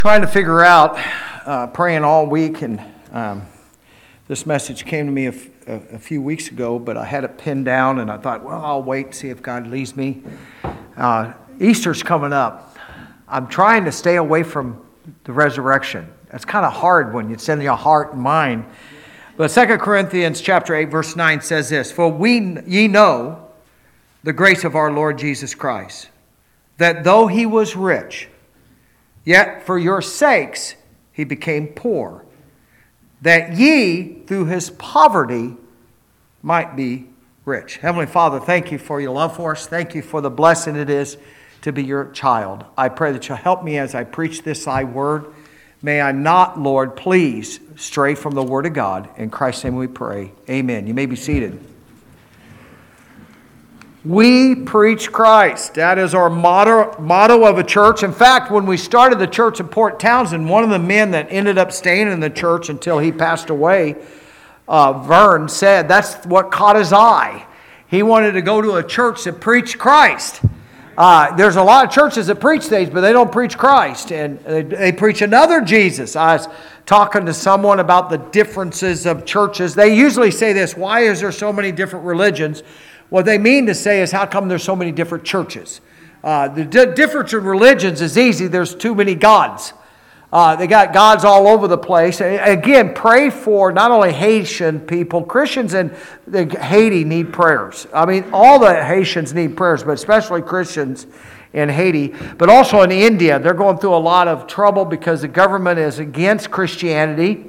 Trying to figure out, praying all week, and this message came to me a few weeks ago, but I had it pinned down, and I thought, well, I'll wait and see if God leads me. Easter's coming up. I'm trying to stay away from the resurrection. It's kind of hard when it's in your heart and mind. But 2 Corinthians chapter 8, verse 9 says this, "For ye know the grace of our Lord Jesus Christ, that though he was rich, yet for your sakes he became poor, that ye through his poverty might be rich." Heavenly Father, thank you for your love for us. Thank you for the blessing it is to be your child. I pray that you'll help me as I preach this thy word. May I not, Lord, please stray from the word of God. In Christ's name we pray. Amen. You may be seated. We preach Christ. That is our motto of a church. In fact, when we started the church in Port Townsend, one of the men that ended up staying in the church until he passed away, Vern, said that's what caught his eye. He wanted to go to a church that preached Christ. There's a lot of churches that preach things, but they don't preach Christ. And they preach another Jesus. I was talking to someone about the differences of churches. They usually say this, why is there so many different religions? What they mean to say is, how come there's so many different churches? The difference in religions is easy. There's too many gods. They got gods all over the place. Again, pray for not only Haitian people, Christians in Haiti need prayers. I mean, all the Haitians need prayers, but especially Christians in Haiti. But also in India, they're going through a lot of trouble because the government is against Christianity.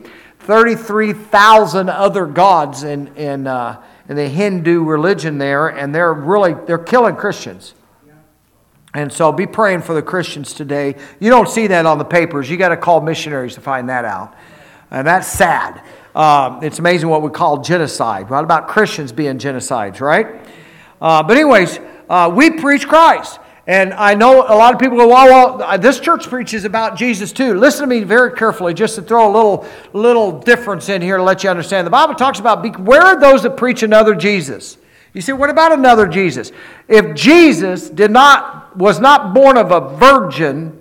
33,000 other gods in the Hindu religion there, and they're killing Christians. And so be praying for the Christians today. You don't see that on the papers. You got to call missionaries to find that out. And that's sad. It's amazing what we call genocide. What about Christians being genocides, right? But anyways, we preach Christ. And I know a lot of people go, well, this church preaches about Jesus too. Listen to me very carefully, just to throw a little difference in here to let you understand. The Bible talks about, where are those that preach another Jesus? You say, what about another Jesus? If Jesus was not born of a virgin,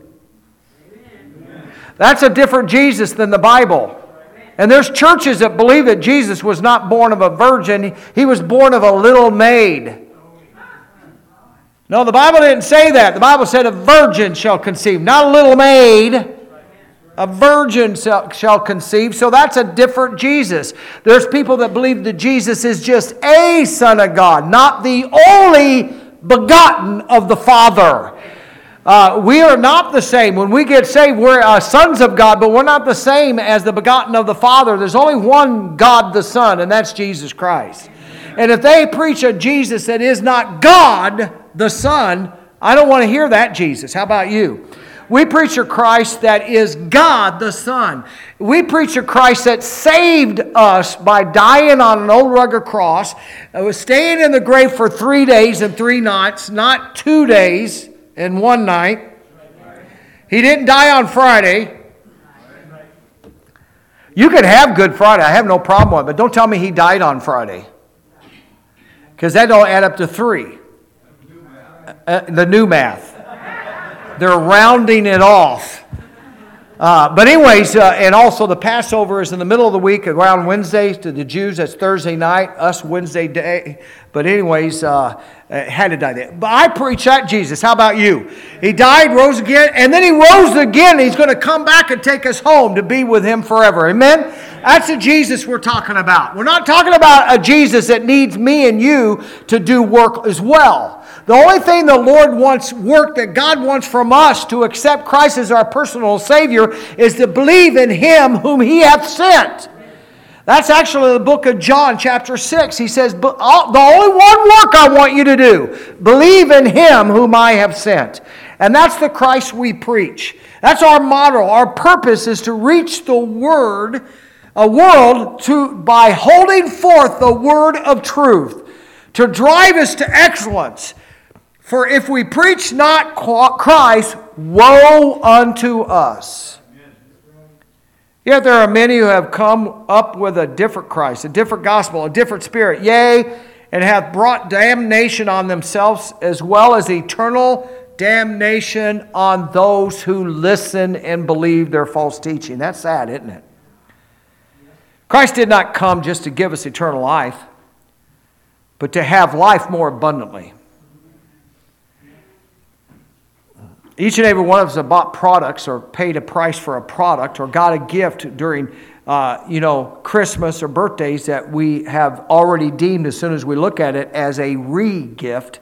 that's a different Jesus than the Bible. And there's churches that believe that Jesus was not born of a virgin. He was born of a little maid. No, the Bible didn't say that. The Bible said a virgin shall conceive, not a little maid. A virgin shall conceive. So that's a different Jesus. There's people that believe that Jesus is just a Son of God, not the only begotten of the Father. We are not the same. When we get saved, we're sons of God, but we're not the same as the begotten of the Father. There's only one God the Son, and that's Jesus Christ. And if they preach a Jesus that is not God the Son, I don't want to hear that Jesus. How about you? We preach a Christ that is God the Son. We preach a Christ that saved us by dying on an old rugged cross, was staying in the grave for 3 days and 3 nights, not 2 days and 1 night. He didn't die on Friday. You can have Good Friday. I have no problem with it, but don't tell me he died on Friday, because that don't add up to 3. The new math. They're rounding it off. But anyways, and also the Passover is in the middle of the week, around Wednesday. To the Jews, that's Thursday night, us Wednesday day. But anyways, had to die there. But I preach that Jesus. How about you? He died, rose again, and then he rose again. He's going to come back and take us home to be with him forever. Amen? That's the Jesus we're talking about. We're not talking about a Jesus that needs me and you to do work as well. The only thing the Lord wants, work that God wants from us to accept Christ as our personal Savior, is to believe in Him whom He hath sent. That's actually the book of John, chapter 6. He says, the only one work I want you to do, believe in Him whom I have sent. And that's the Christ we preach. That's our motto. Our purpose is to reach the world by holding forth the word of truth, to drive us to excellence. For if we preach not Christ, woe unto us. Yet there are many who have come up with a different Christ, a different gospel, a different spirit, yea, and hath brought damnation on themselves, as well as eternal damnation on those who listen and believe their false teaching. That's sad, isn't it? Christ did not come just to give us eternal life, but to have life more abundantly. Each and every one of us have bought products or paid a price for a product or got a gift during Christmas or birthdays that we have already deemed, as soon as we look at it, as a re-gift.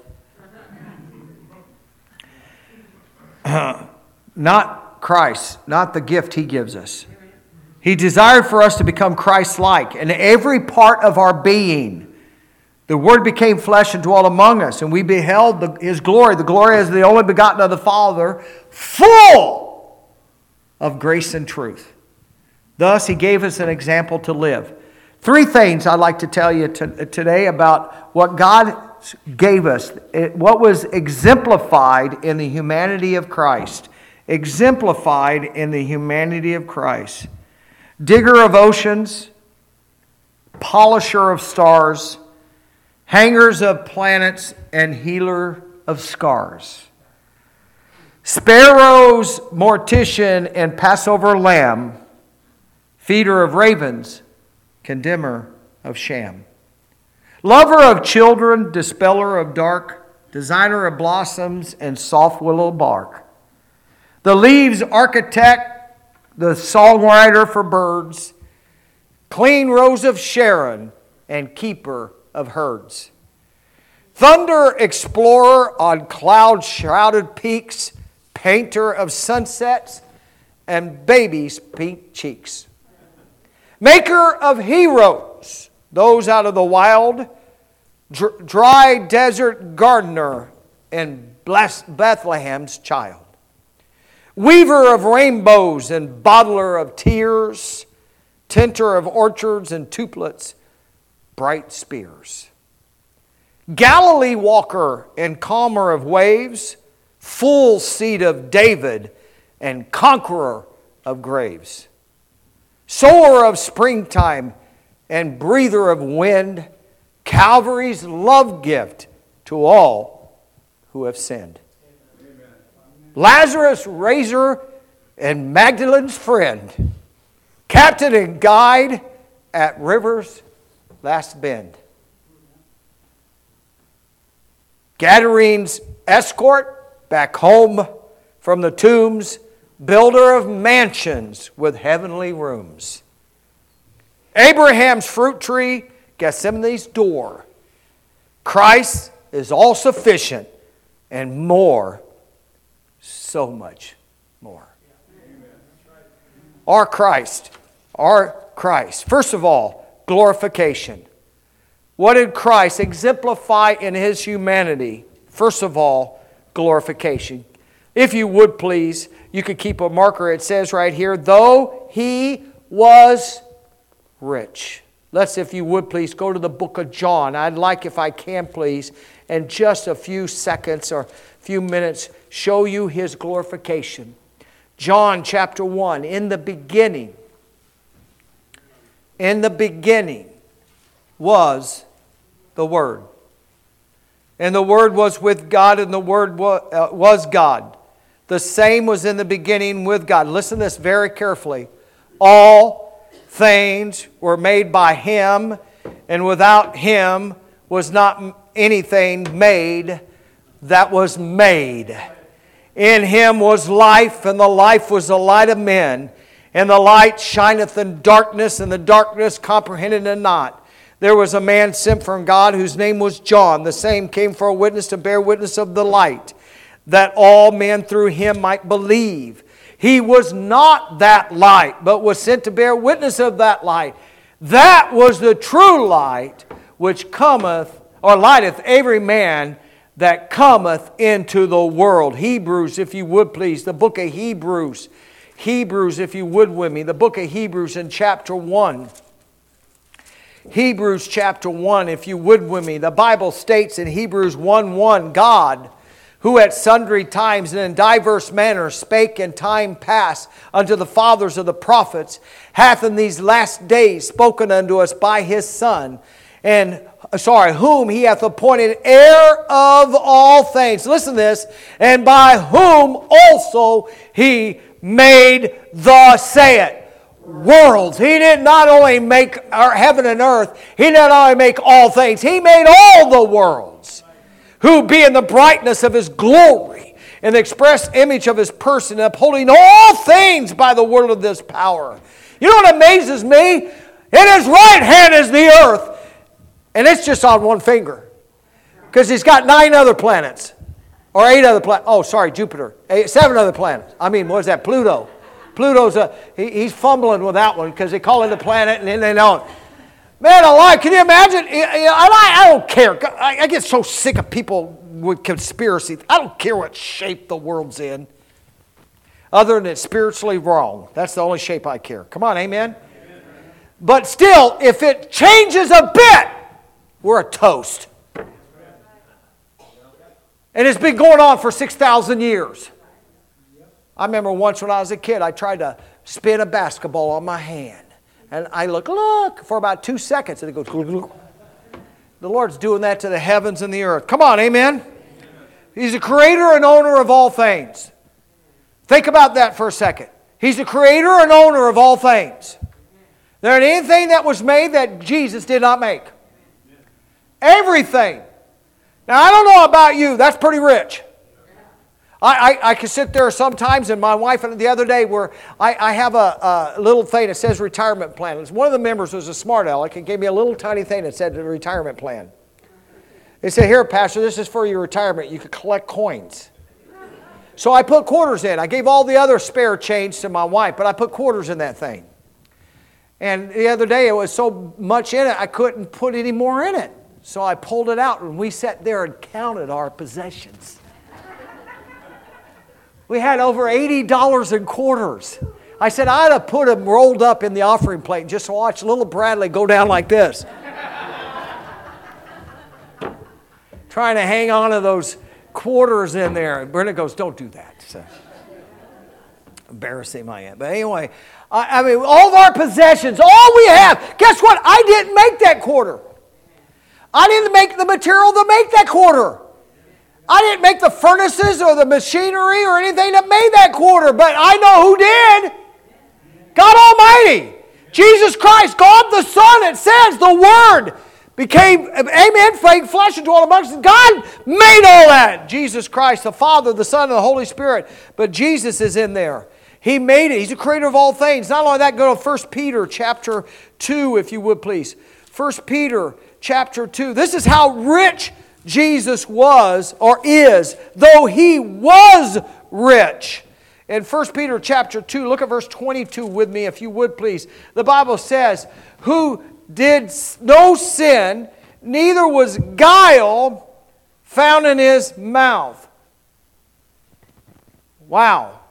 Not Christ, not the gift He gives us. He desired for us to become Christ-like in every part of our being. The Word became flesh and dwelt among us, and we beheld His glory. The glory as the only begotten of the Father, full of grace and truth. Thus, He gave us an example to live. 3 things I'd like to tell you today about what God gave us, what was exemplified in the humanity of Christ. Exemplified in the humanity of Christ. Digger of oceans, polisher of stars, hangers of planets, and healer of scars. Sparrows, mortician, and Passover lamb, feeder of ravens, condemner of sham. Lover of children, dispeller of dark, designer of blossoms, and soft willow bark. The leaves architect, the songwriter for birds, clean rose of Sharon, and keeper of herds. Thunder explorer on cloud-shrouded peaks, painter of sunsets, and baby's pink cheeks. Maker of heroes, those out of the wild, dry desert gardener, and blessed Bethlehem's child. Weaver of rainbows and bottler of tears, tinter of orchards and tuplets, bright spears. Galilee walker and calmer of waves, full seed of David and conqueror of graves. Sower of springtime and breather of wind, Calvary's love gift to all who have sinned. Lazarus' razor and Magdalene's friend, captain and guide at river's last bend. Gadarene's escort back home from the tombs, builder of mansions with heavenly rooms. Abraham's fruit tree, Gethsemane's door. Christ is all sufficient and more, so much more. Our Christ. First of all, glorification. What did Christ exemplify in His humanity? First of all, glorification. If you would please, you could keep a marker. It says right here, though He was rich. Let's, if you would please, go to the book of John. I'd like, if I can please, in just a few seconds or few minutes, show you His glorification. John chapter 1, in the beginning was the Word. And the Word was with God, and the Word was God. The same was in the beginning with God. Listen to this very carefully. All things were made by Him, and without Him was not anything made that was made. In Him was life, and the life was the light of men. And the light shineth in darkness, and the darkness comprehended it not. There was a man sent from God whose name was John. The same came for a witness to bear witness of the light, that all men through him might believe. He was not that light, but was sent to bear witness of that light. That was the true light, which cometh, or lighteth every man that cometh into the world. Hebrews, if you would please, the book of Hebrews. Hebrews, if you would with me, the book of Hebrews in chapter 1. Hebrews chapter 1, if you would with me. The Bible states in Hebrews 1:1, God, who at sundry times and in diverse manners spake in time past unto the fathers of the prophets, hath in these last days spoken unto us by His Son, whom he hath appointed heir of all things. Listen to this. And by whom also he made the, say it, worlds. He did not only make heaven and earth, he did not only make all things, he made all the worlds, who being the brightness of his glory and the express image of his person, upholding all things by the word of this power. You know what amazes me? In his right hand is the earth, and it's just on one finger, because he's got 9 other planets, or 8 other planets. Oh, sorry, Jupiter. 7 other planets. I mean, what is that? Pluto. Pluto's he's fumbling with that one because they call it a planet and then they don't. Man alive, can you imagine? I don't care. I get so sick of people with conspiracy. I don't care what shape the world's in, other than it's spiritually wrong. That's the only shape I care. Come on, amen? But still, if it changes a bit, we're a toast. And it's been going on for 6,000 years. I remember once when I was a kid, I tried to spin a basketball on my hand. And I look, for about 2 seconds, and it goes, the Lord's doing that to the heavens and the earth. Come on, amen? He's the creator and owner of all things. Think about that for a second. He's the creator and owner of all things. There ain't anything that was made that Jesus did not make. Everything. Now, I don't know about you. That's pretty rich. I can sit there sometimes, and my wife, the other day, where I have a little thing that says retirement plan. One of the members was a smart aleck and gave me a little tiny thing that said the retirement plan. They said, here, Pastor, this is for your retirement. You could collect coins. So I put quarters in. I gave all the other spare change to my wife, but I put quarters in that thing. And the other day, it was so much in it, I couldn't put any more in it. So I pulled it out, and we sat there and counted our possessions. We had over $80 in quarters. I said, I'd have put them rolled up in the offering plate and just watch little Bradley go down like this. Trying to hang on to those quarters in there. And Brenda goes, don't do that. So, embarrassing I am. But anyway, I mean, all of our possessions, all we have. Guess what? I didn't make that quarter. I didn't make the material to make that quarter. I didn't make the furnaces or the machinery or anything that made that quarter, but I know who did. God Almighty. Jesus Christ, God the Son, it says, the Word became, amen, flesh and dwelt amongst us. God made all that. Jesus Christ, the Father, the Son, and the Holy Spirit. But Jesus is in there. He made it. He's the creator of all things. Not only that, go to 1 Peter chapter 2, if you would please. 1 Peter chapter 2. This is how rich Jesus was or is, though he was rich. In 1 Peter chapter 2, look at verse 22 with me, if you would please. The Bible says, who did no sin, neither was guile found in his mouth. Wow.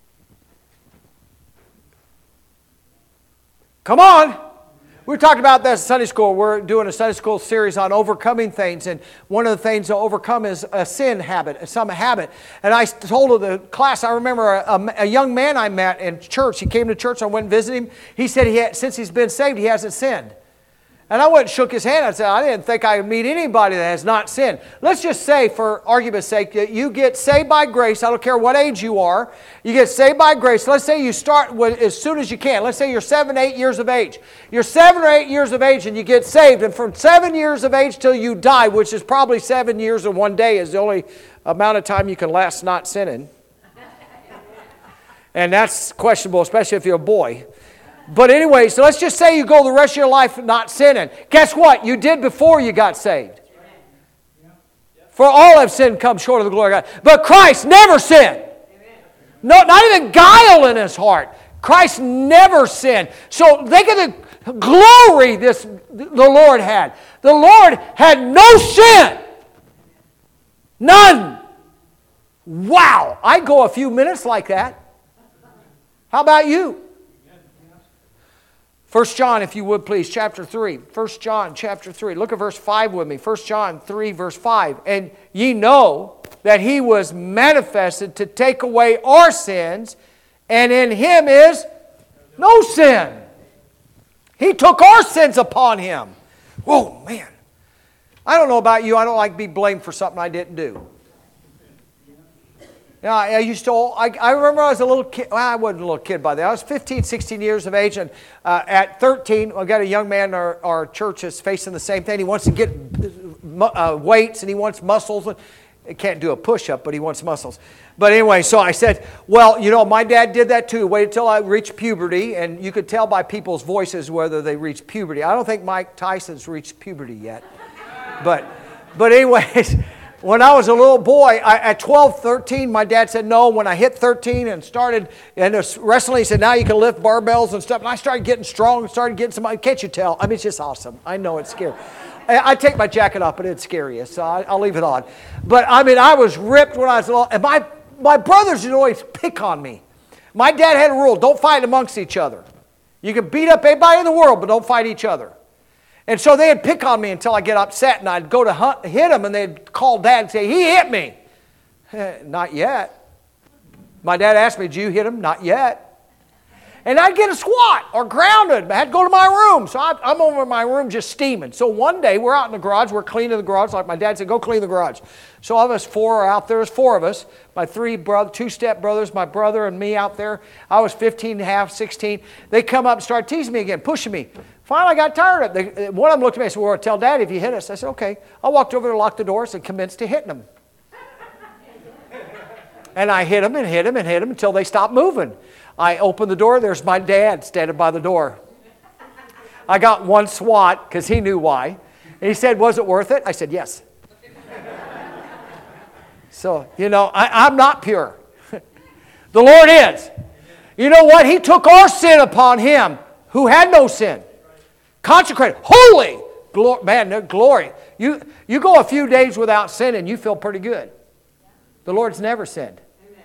Come on. We talked about that in Sunday school. We're doing a Sunday school series on overcoming things, and one of the things to overcome is a sin habit, some habit. And I told the class, I remember a young man I met in church. He came to church, I went and visited him. He said since he's been saved, he hasn't sinned. And I went and shook his hand. I said, I didn't think I would meet anybody that has not sinned. Let's just say, for argument's sake, that you get saved by grace. I don't care what age you are. You get saved by grace. Let's say you start as soon as you can. Let's say you're 7, 8 years of age. You're 7 or 8 years of age and you get saved. And from 7 years of age till you die, which is probably 7 years and 1 day, is the only amount of time you can last not sinning. And that's questionable, especially if you're a boy. But anyway, so let's just say you go the rest of your life not sinning. Guess what? You did before you got saved. For all have sinned, come short of the glory of God. But Christ never sinned. No, not even guile in his heart. Christ never sinned. So think of the glory the Lord had. The Lord had no sin. None. Wow. I'd go a few minutes like that. How about you? 1 John, if you would please, chapter 3. 1 John, chapter 3. Look at verse 5 with me. 1 John 3, verse 5. And ye know that he was manifested to take away our sins, and in him is no sin. He took our sins upon him. Whoa, man. I don't know about you. I don't like to be blamed for something I didn't do. Now, I remember I was a little kid. Well, I wasn't a little kid by then. I was 15, 16 years of age. And at 13, I got a young man in our church that's facing the same thing. He wants to get weights and he wants muscles. He can't do a push-up, but he wants muscles. But anyway, so I said, well, my dad did that too. Waited until I reached puberty. And you could tell by people's voices whether they reached puberty. I don't think Mike Tyson's reached puberty yet. But anyways... When I was a little boy, at 12, 13, my dad said no. When I hit 13 and started wrestling, he said, now you can lift barbells and stuff. And I started getting strong and started getting some, can't you tell? I mean, it's just awesome. I know it's scary. I take my jacket off, but it's scary, so I'll leave it on. But, I mean, I was ripped when I was little. And my brothers would always pick on me. My dad had a rule, don't fight amongst each other. You can beat up anybody in the world, but don't fight each other. And so they'd pick on me until I get upset, and I'd go to hit them, and they'd call Dad and say, he hit me. Not yet. My dad asked me, did you hit him? Not yet. And I'd get a swat or grounded. I had to go to my room. So I'm over in my room just steaming. So one day, we're out in the garage. We're cleaning the garage. Like my dad said, go clean the garage. So of us four are out there. There's four of us. My two stepbrothers, my brother, and me out there. I was 15 and a half, 16. They come up and start teasing me again, pushing me. Finally, I got tired of it. One of them looked at me and said, well, tell Dad if you hit us. I said, okay. I walked over there, locked the doors, and commenced to hitting them. And I hit them and hit them and hit them until they stopped moving. I opened the door. There's my dad standing by the door. I got one swat because he knew why. And he said, was it worth it? I said, yes. So, I'm not pure. The Lord is. You know what? He took our sin upon him who had no sin. Consecrated, holy, glory. You go a few days without sin and you feel pretty good. The Lord's never sinned.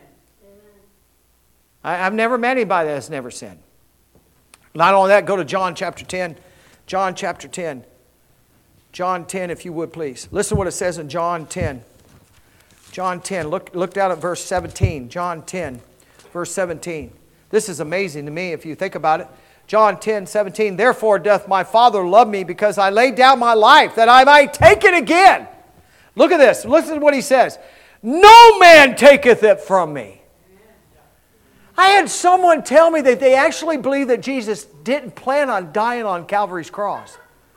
I've never met anybody that has never sinned. Not only that, go to John chapter 10. John chapter 10. John 10, if you would, please. Listen to what it says in John 10. John 10. Look down at verse 17. John 10, verse 17. This is amazing to me if you think about it. John 10, 17, therefore doth my Father love me because I laid down my life that I might take it again. Look at this. Listen to what he says. No man taketh it from me. I had someone tell me that they actually believe that Jesus didn't plan on dying on Calvary's cross.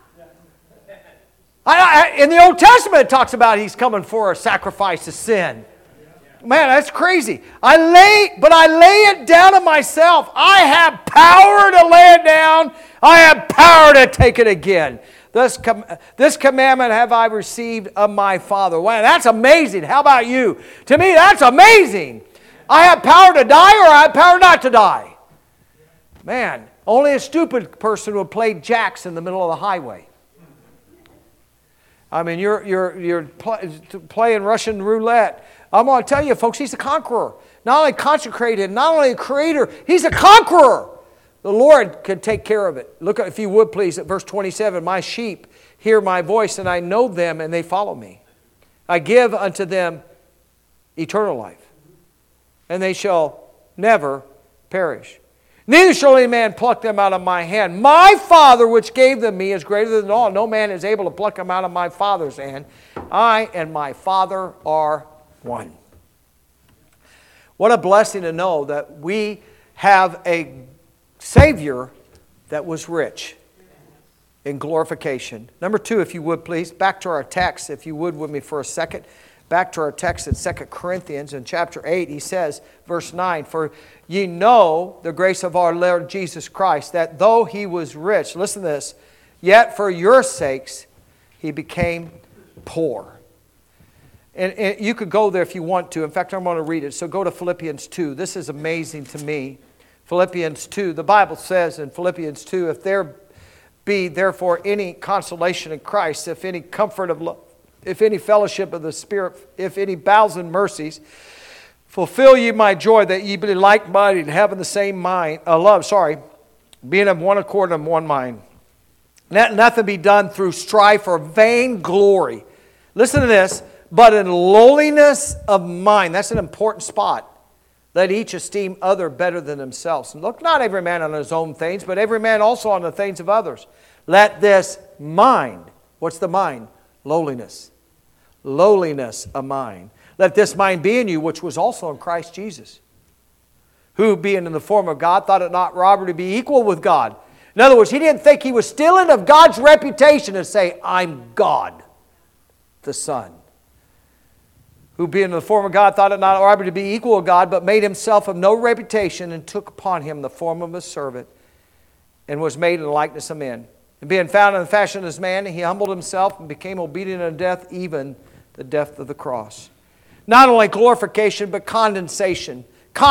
In the Old Testament it talks about he's coming for a sacrifice of sin. Man, that's crazy. I lay it down of myself. I have power to lay it down. I have power to take it again. This commandment have I received of my Father. Wow, that's amazing. How about you? To me, that's amazing. I have power to die or I have power not to die. Man, only a stupid person would play jacks in the middle of the highway. I mean, you're playing Russian roulette. I'm going to tell you, folks, he's a conqueror. Not only consecrated, not only a creator, he's a conqueror. The Lord can take care of it. Look, if you would, please, at verse 27. My sheep hear my voice, and I know them, and they follow me. I give unto them eternal life, and they shall never perish. Neither shall any man pluck them out of my hand. My Father which gave them me is greater than all. No man is able to pluck them out of my Father's hand. I and my Father are one. What a blessing to know that we have a Savior that was rich in glorification. Number 2, if you would please, back to our text, if you would with me for a second. Back to our text in 2 Corinthians in chapter 8, he says, verse 9, for ye know the grace of our Lord Jesus Christ, that though he was rich, listen to this, yet for your sakes he became poor. And you could go there if you want to. In fact, I'm going to read it. So go to Philippians 2. This is amazing to me. Philippians 2. The Bible says in Philippians 2, if there be therefore any consolation in Christ, if any comfort of love, if any fellowship of the Spirit, if any bowels and mercies, fulfill ye my joy that ye be like-minded, having the same mind, being of one accord and one mind. Let nothing be done through strife or vain glory. Listen to this. But in lowliness of mind, that's an important spot. Let each esteem other better than themselves. And look not every man on his own things, but every man also on the things of others. Let this mind What's the mind? Lowliness. Lowliness of mind. Let this mind be in you, which was also in Christ Jesus, who, being in the form of God, thought it not robbery to be equal with God. In other words, he didn't think he was stealing of God's reputation to say, I'm God, the Son. Who, being in the form of God, thought it not robbery to be equal with God, but made himself of no reputation, and took upon him the form of a servant, and was made in the likeness of men. And being found in the fashion as man, he humbled himself and became obedient unto death, even the death of the cross. Not only glorification, but condescension.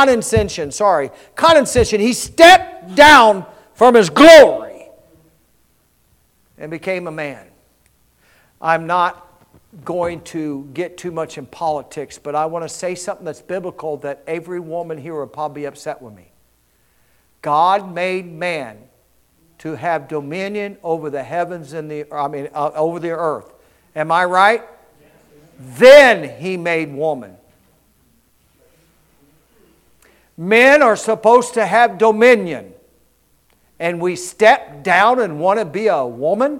He stepped down from his glory and became a man. I'm not going to get too much in politics, but I want to say something that's biblical that every woman here will probably be upset with me. God made man to have dominion over the heavens and over the earth. Am I right? Then he made woman. Men are supposed to have dominion, and we step down and want to be a woman?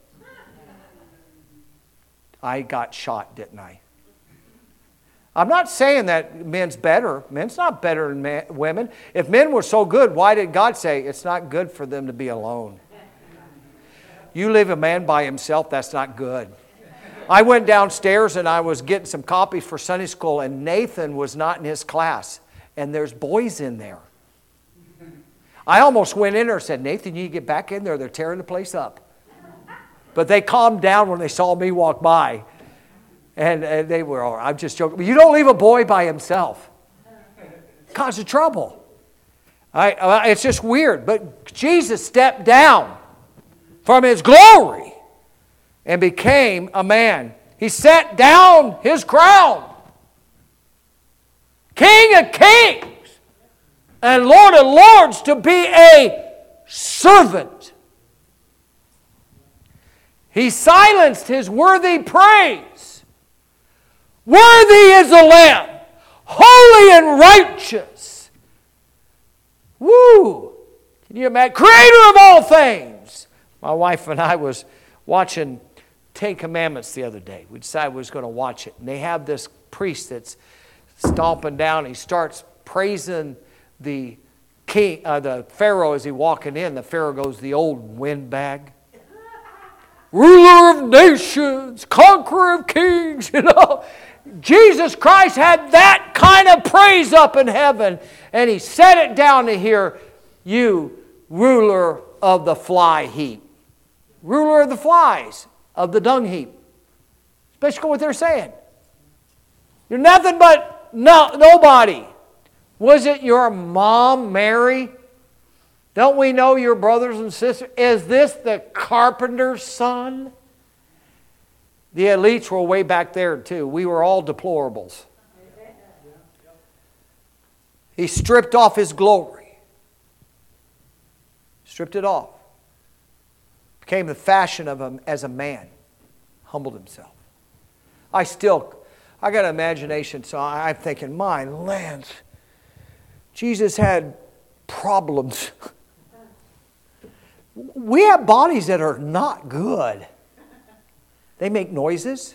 I got shot, didn't I? I'm not saying that men's better. Men's not better than women. If men were so good, why did God say it's not good for them to be alone? You leave a man by himself, that's not good. I went downstairs and I was getting some copies for Sunday school, and Nathan was not in his class, and there's boys in there. I almost went in there and said, Nathan, you need to get back in there. They're tearing the place up. But they calmed down when they saw me walk by. And they were all right. I'm just joking. But you don't leave a boy by himself. Cause of trouble. It's just weird. But Jesus stepped down from his glory and became a man. He set down his crown. King of kings and Lord of lords, to be a servant. He silenced his worthy praise. Worthy is the Lamb, holy and righteous. Woo! Can you imagine? Creator of all things. My wife and I was watching Ten Commandments the other day. We decided we was going to watch it. And they have this priest that's stomping down. He starts praising the king, the Pharaoh as he walking in. The Pharaoh goes, the old windbag. Ruler of nations, conqueror of kings, Jesus Christ had that kind of praise up in heaven, and he set it down to here, you ruler of the fly heap. Ruler of the flies, of the dung heap. That's basically what they're saying. You're nothing but nobody. Was it your mom, Mary? Don't we know your brothers and sisters? Is this the carpenter's son? The elites were way back there too. We were all deplorables. He stripped off his glory. Stripped it off. Became the fashion of him as a man. Humbled himself. I got an imagination, so I'm thinking, my lands, Jesus had problems. We have bodies that are not good. They make noises.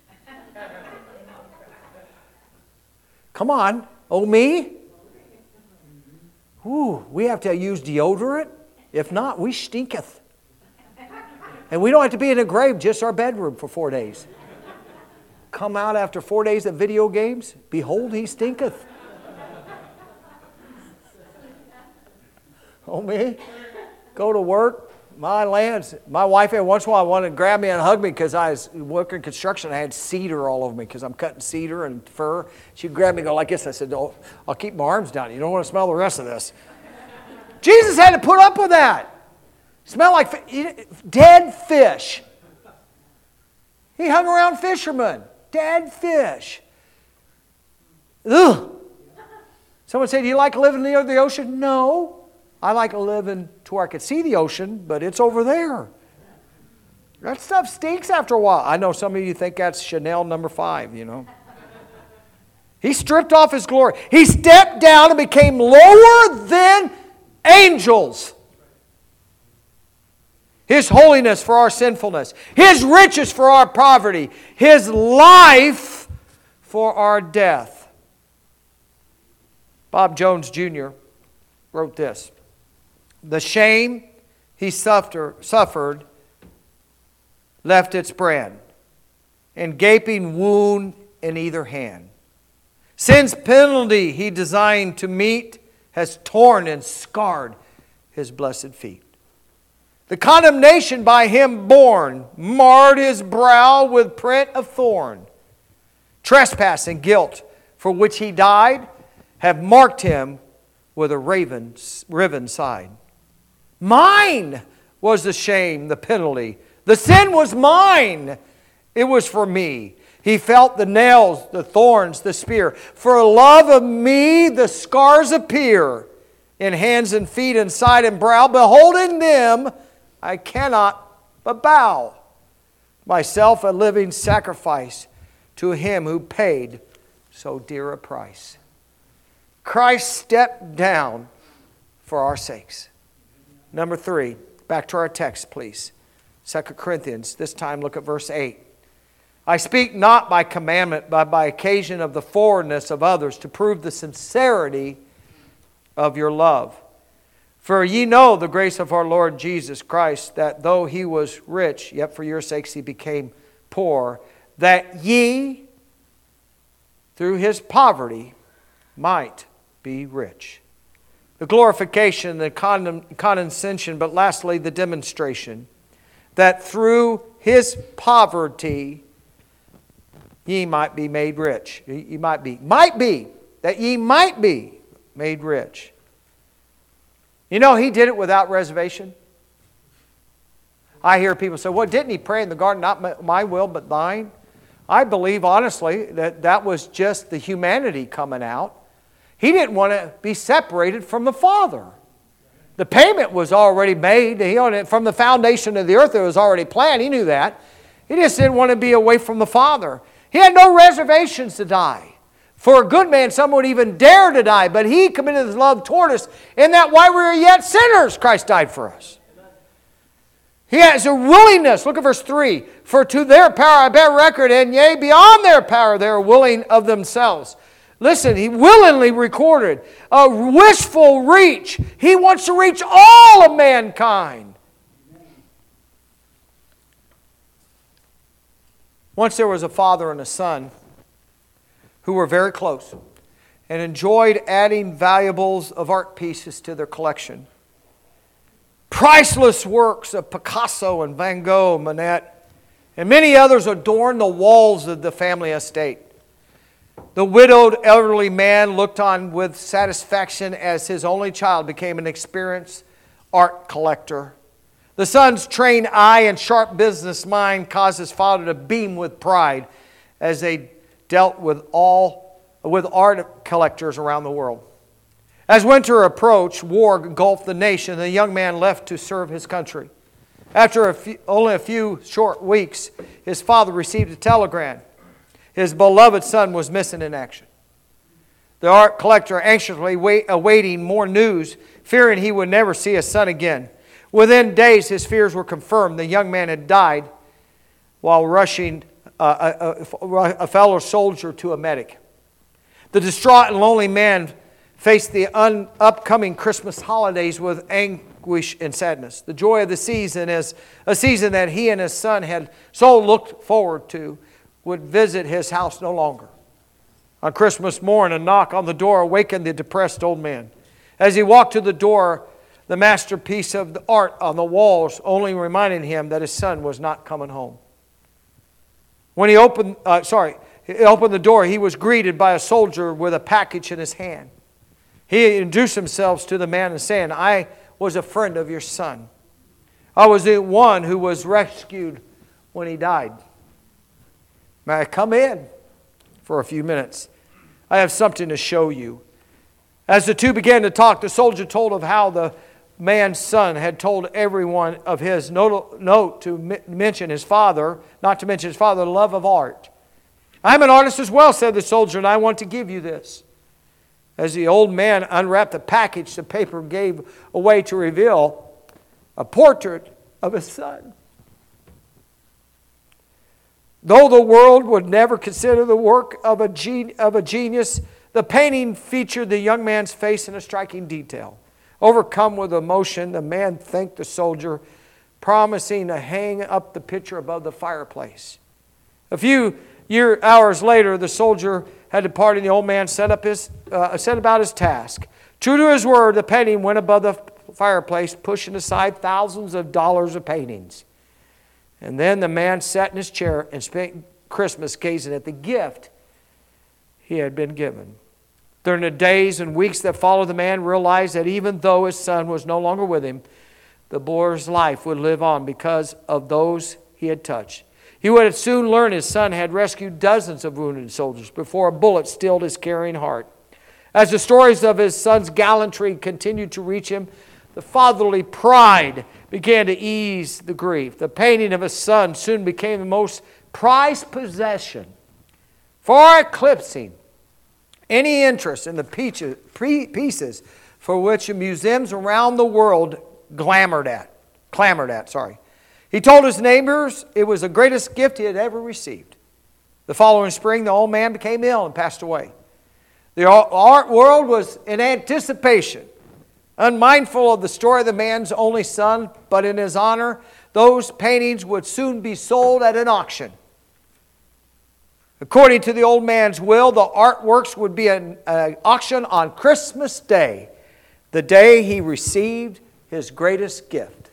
Come on. Oh, me? Ooh, we have to use deodorant. If not, we stinketh. And we don't have to be in a grave, just our bedroom for 4 days. Come out after 4 days of video games. Behold, he stinketh. Oh, me? Go to work. My lands. My wife every once in a while wanted to grab me and hug me because I was working construction. I had cedar all over me because I'm cutting cedar and fir. She'd grab me and go like this. I said, oh, I'll keep my arms down. You don't want to smell the rest of this. Jesus had to put up with that. Smell like dead fish. He hung around fishermen. Dead fish. Ugh. Someone said, do you like living near the ocean? No. I like living to where I could see the ocean, but it's over there. That stuff stinks after a while. I know some of you think that's Chanel No. 5, He stripped off his glory. He stepped down and became lower than angels. His holiness for our sinfulness. His riches for our poverty. His life for our death. Bob Jones Jr. wrote this. The shame He suffered left its brand and gaping wound in either hand. Sin's penalty He designed to meet has torn and scarred His blessed feet. The condemnation by Him borne marred His brow with print of thorn. Trespass and guilt for which He died have marked Him with a riven side. Mine was the shame, the penalty. The sin was mine. It was for me. He felt the nails, the thorns, the spear. For love of me, the scars appear in hands and feet and side and brow. Beholding them, I cannot but bow. Myself a living sacrifice to Him who paid so dear a price. Christ stepped down for our sakes. Number 3, back to our text, please. 2 Corinthians, this time look at verse 8. I speak not by commandment, but by occasion of the forwardness of others, to prove the sincerity of your love. For ye know the grace of our Lord Jesus Christ, that though He was rich, yet for your sakes He became poor, that ye, through His poverty, might be rich. The glorification, the condescension, but lastly the demonstration, that through His poverty ye might be made rich. That ye might be made rich. You know, He did it without reservation. I hear people say, well, didn't He pray in the garden, not my will but thine? I believe honestly that was just the humanity coming out. He didn't want to be separated from the Father. The payment was already made. From the foundation of the earth, it was already planned. He knew that. He just didn't want to be away from the Father. He had no reservations to die. For a good man, some would even dare to die. But He committed His love toward us, in that while we were yet sinners, Christ died for us. He has a willingness. Look at verse 3. For to their power I bear record, and yea, beyond their power they are willing of themselves. Listen, He willingly recorded a wishful reach. He wants to reach all of mankind. Once there was a father and a son who were very close and enjoyed adding valuables of art pieces to their collection. Priceless works of Picasso and Van Gogh, Monet, and many others adorned the walls of the family estate. The widowed elderly man looked on with satisfaction as his only child became an experienced art collector. The son's trained eye and sharp business mind caused his father to beam with pride as they dealt with art collectors around the world. As winter approached, war engulfed the nation, and the young man left to serve his country. After only a few short weeks, his father received a telegram. His beloved son was missing in action. The art collector anxiously awaiting more news, fearing he would never see his son again. Within days, his fears were confirmed. The young man had died while rushing a fellow soldier to a medic. The distraught and lonely man faced the upcoming Christmas holidays with anguish and sadness. The joy of the season is a season that he and his son had so looked forward to would visit his house no longer. On Christmas morn, a knock on the door awakened the depressed old man. As he walked to the door, the masterpiece of the art on the walls only reminded him that his son was not coming home. When he opened the door, he was greeted by a soldier with a package in his hand. He introduced himself to the man and saying, I was a friend of your son. I was the one who was rescued when he died. May I come in for a few minutes? I have something to show you. As the two began to talk, the soldier told of how the man's son had told everyone of his note to mention his father, not to mention his father, the love of art. I'm an artist as well, said the soldier, and I want to give you this. As the old man unwrapped the package, the paper gave away to reveal a portrait of His Son. Though the world would never consider the work of a genius, the painting featured the young man's face in a striking detail. Overcome with emotion, the man thanked the soldier, promising to hang up the picture above the fireplace. A few hours later, the soldier had departed, and the old man set about his task. True to his word, the painting went above the fireplace, pushing aside thousands of dollars of paintings. And then the man sat in his chair and spent Christmas gazing at the gift he had been given. During the days and weeks that followed, the man realized that even though his son was no longer with him, the boy's life would live on because of those he had touched. He would soon learn his son had rescued dozens of wounded soldiers before a bullet stilled his caring heart. As the stories of his son's gallantry continued to reach him, the fatherly pride began to ease the grief. The painting of his son soon became the most prized possession, far eclipsing any interest in the pieces for which museums around the world clamored at. He told his neighbors it was the greatest gift he had ever received. The following spring, the old man became ill and passed away. The art world was in anticipation, unmindful of the story of the man's only son, but in his honor, those paintings would soon be sold at an auction. According to the old man's will, the artworks would be an auction on Christmas Day, the day he received his greatest gift.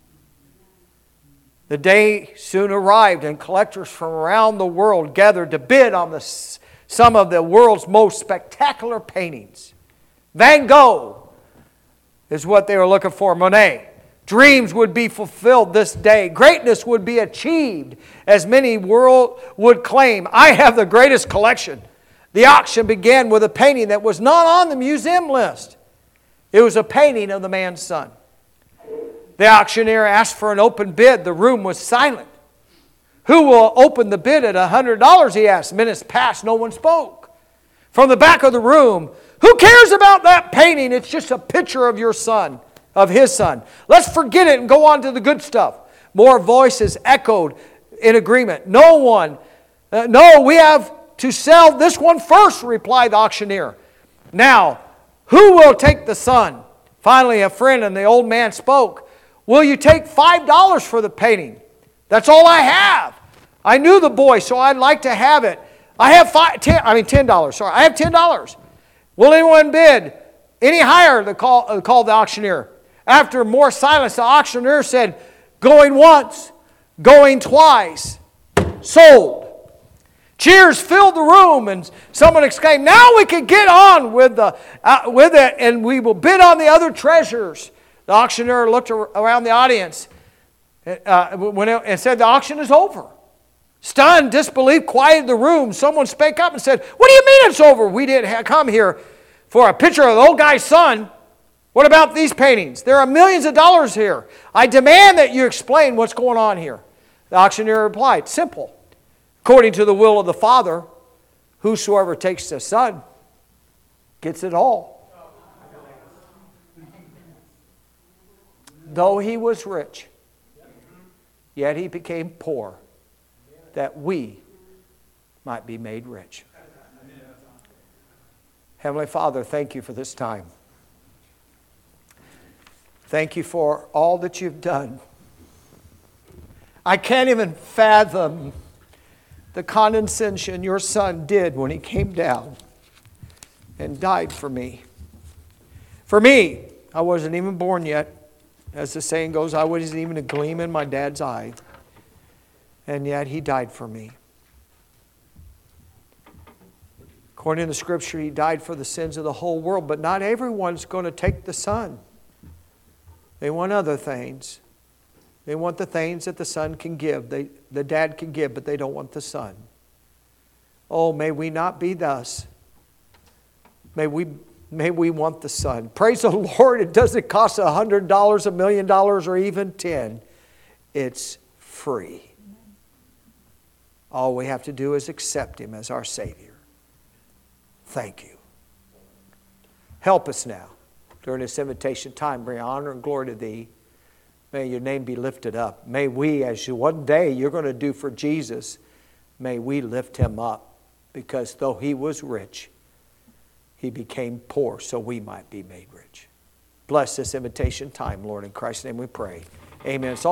The day soon arrived, and collectors from around the world gathered to bid on some of the world's most spectacular paintings. Van Gogh is what they were looking for. Monet. Dreams would be fulfilled this day. Greatness would be achieved, as many world would claim. I have the greatest collection. The auction began with a painting that was not on the museum list. It was a painting of the man's son. The auctioneer asked for an open bid. The room was silent. Who will open the bid at $100, he asked. Minutes passed, no one spoke. From the back of the room, who cares about that painting? It's just a picture of your son, of his son. Let's forget it and go on to the good stuff. More voices echoed in agreement. No, we have to sell this one first, replied the auctioneer. Now, who will take the son? Finally, a friend and the old man spoke. Will you take $5 for the painting? That's all I have. I knew the boy, so I'd like to have it. I have $10. Sorry, I have $10. Will anyone bid any higher? Called the auctioneer. After more silence, the auctioneer said, going once, going twice, sold. Cheers filled the room, and someone exclaimed, now we can get on with it, and we will bid on the other treasures. The auctioneer looked around the audience and said, the auction is over. Stunned, disbelief quieted the room. Someone spake up and said, what do you mean it's over? We didn't come here for a picture of the old guy's son. What about these paintings? There are millions of dollars here. I demand that you explain what's going on here. The auctioneer replied, simple. According to the will of the Father, whosoever takes the Son gets it all. Though he was rich, yet he became poor, that we might be made rich. Heavenly Father, thank you for this time. Thank you for all that you've done. I can't even fathom the condescension your Son did when he came down and died for me. For me, I wasn't even born yet. As the saying goes, I wasn't even a gleam in my dad's eye. And yet he died for me. According to the Scripture, he died for the sins of the whole world. But not everyone's going to take the Son. They want other things. They want the things that the Son can give, the dad can give, but they don't want the Son. Oh, may we not be thus. May we want the Son. Praise the Lord, it doesn't cost $100, $1 million, or even 10. It's free. All we have to do is accept Him as our Savior. Thank you. Help us now during this invitation time. Bring honor and glory to Thee. May your name be lifted up. May we, as you one day you're going to do for Jesus, may we lift him up. Because though he was rich, he became poor so we might be made rich. Bless this invitation time, Lord. In Christ's name we pray. Amen.